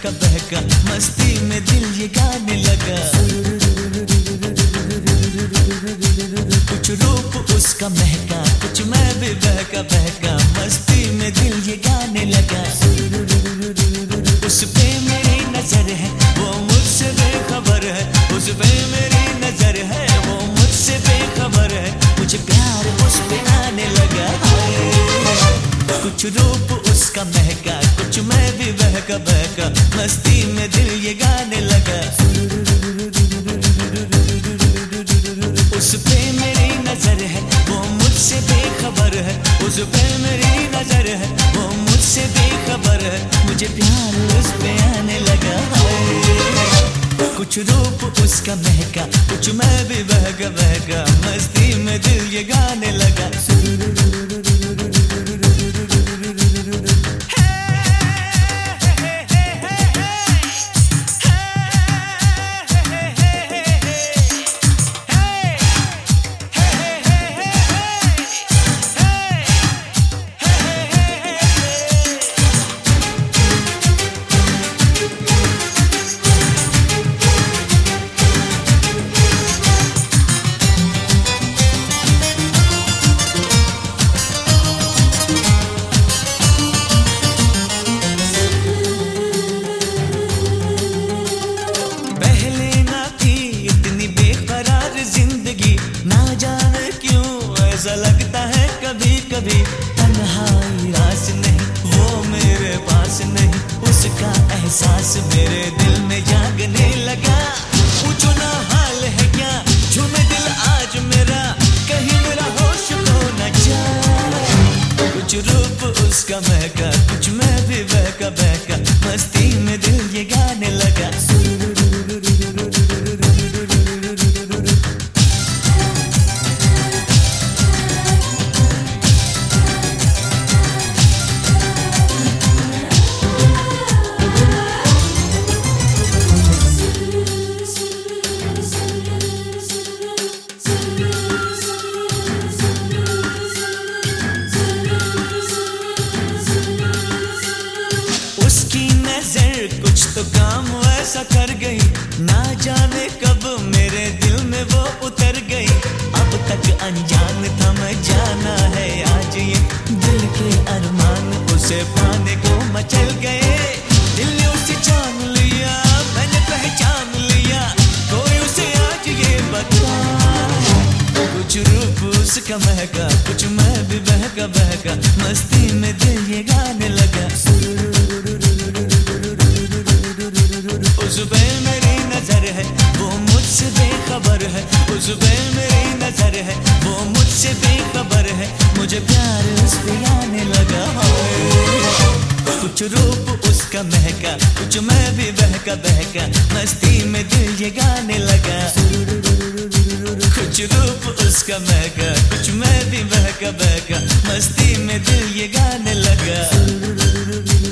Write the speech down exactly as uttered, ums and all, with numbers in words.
बहका बहका मस्ती में दिल ये गाने लगा। कुछ रूप उसका महका, कुछ मैं भी बहका बहका मस्ती में दिल ये गाने लगा। उस पे मेरी नजर है वो मुझसे बेखबर है, उस पे मेरी नजर है वो मुझसे बेखबर है, मुझे प्यार उस पे आने लगा। कुछ रूप उसका महका, कुछ मैं भी बहका बहका मस्ती में दिल ये गाने लगा। उस पे मेरी नजर है वो मुझसे बेखबर है, उस पे मेरी नजर है वो मुझसे बेखबर है, मुझे प्यार उस पे आने लगा। कुछ रूप उसका महका, कुछ मैं भी बहका बहका मस्ती में दिल ये गाने लगा। ऐसा लगता है कभी कभी तन्हाई रास नहीं, वो मेरे पास नहीं, उसका एहसास मेरे दिल में जागने लगा। पूछो ना हाल है क्या, झूमे दिल आज मेरा, कहीं मेरा होश खो न जाए। कुछ रूप उसका महका, कुछ मैं भी बहका बहका मस्ती में दिल ये गाने लगा। कुछ तो काम ऐसा कर गई, ना जाने कब मेरे दिल में वो उतर गई। अब तक अनजान था मैं, जाना है आज ये दिल के अरमान उसे पाने को मचल गए। दिल ने उसे जान लिया, मैंने पहचान लिया, कोई उसे आज ये बता। कुछ रूप उसका महका, कुछ मैं भी बहका बहका मस्ती में दिल ये गाने लगा। उस पे मेरी नजर है वो मुझसे बेखबर है, उस पे मेरी नजर है वो मुझसे बेखबर है, मुझे प्यार उस पे आने लगा। कुछ रूप उसका महका, कुछ मैं भी बहका बहका मस्ती में दिल ये गाने लगा। कुछ रूप उसका महका, कुछ मैं भी बहका बहका मस्ती में दिल ये गाने लगा।